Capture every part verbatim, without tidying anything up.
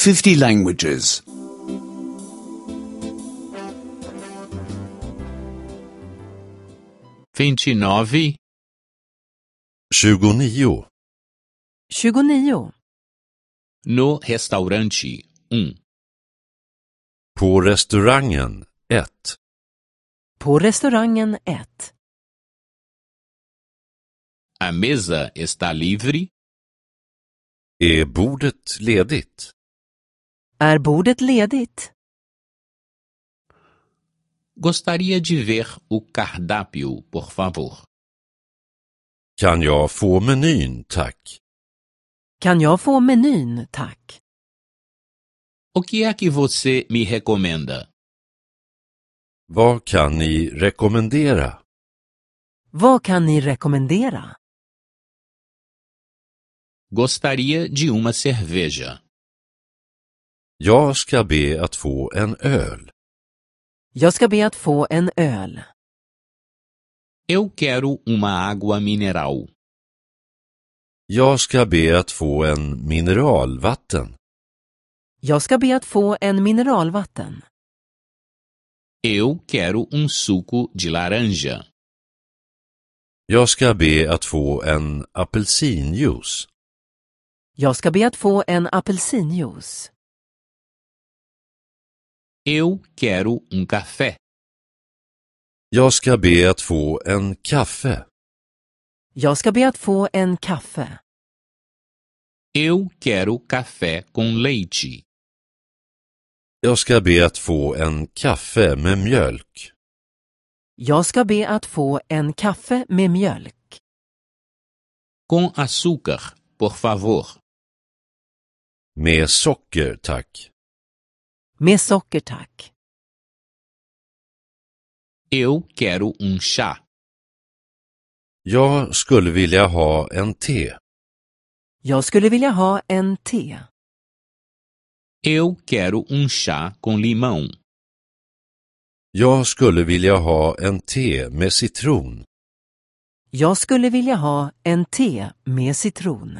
fifty languages. vinte e nove, tjugonio. tjugonio. no restaurante, um. På restaurangen, ett. På restaurangen ett. A mesa está livre? Är bordet ledigt? Är bordet ledigt? Gostaria de ver o cardápio, por favor. Kan jag få menyn, tack? Kan jag få menyn, tack? O que é que você me recomenda? Vad kan ni rekommendera? Vad kan ni rekommendera? Gostaria de uma cerveja. Jag ska be att få en öl. Jag ska be att få en öl. Eu quero uma água mineral. Jag ska be att få en mineralvatten. Jag ska be att få en mineralvatten. Eu quero um suco de laranja. Jag ska be att få en apelsinjuice. Jag ska be att få en apelsinjuice. Eu quero um café. Jag ska be att få en kaffe. Jag ska be att få en kaffe. Eu quero café com leite. Jag ska be att få en kaffe med mjölk. Jag ska be att få en kaffe med mjölk. Com açúcar, por favor. Med socker, tack. Med socker, tack. Eu quero um chá. Jag skulle vilja ha en te. Jag skulle vilja ha en te. Eu quero um chá com limão. Jag skulle vilja ha en te med citron. Jag skulle vilja ha en te med citron.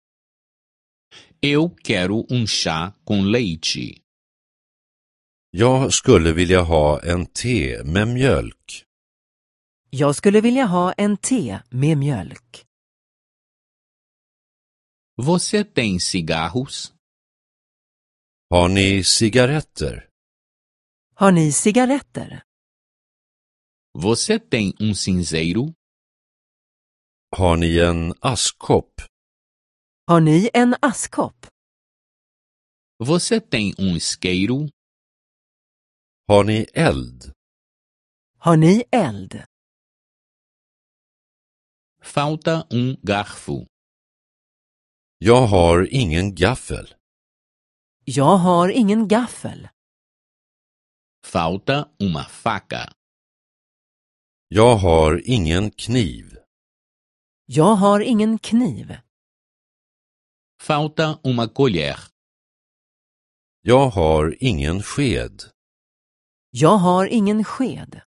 Eu quero um chá com leite. Jag skulle vilja ha en te med mjölk. Jag skulle vilja ha en te med mjölk. Você tem cigarros? Har ni cigaretter? Har ni cigaretter? Você tem um cinzeiro? Har ni en askkopp? Har ni en askkopp? Você tem um isqueiro? Har ni eld? Har ni eld? Falta um garfo. Jag har ingen gaffel. Jag har ingen gaffel. Falta uma faca. Jag har ingen kniv. Jag har ingen kniv. Falta uma colher. Jag har ingen sked. Jag har ingen sked.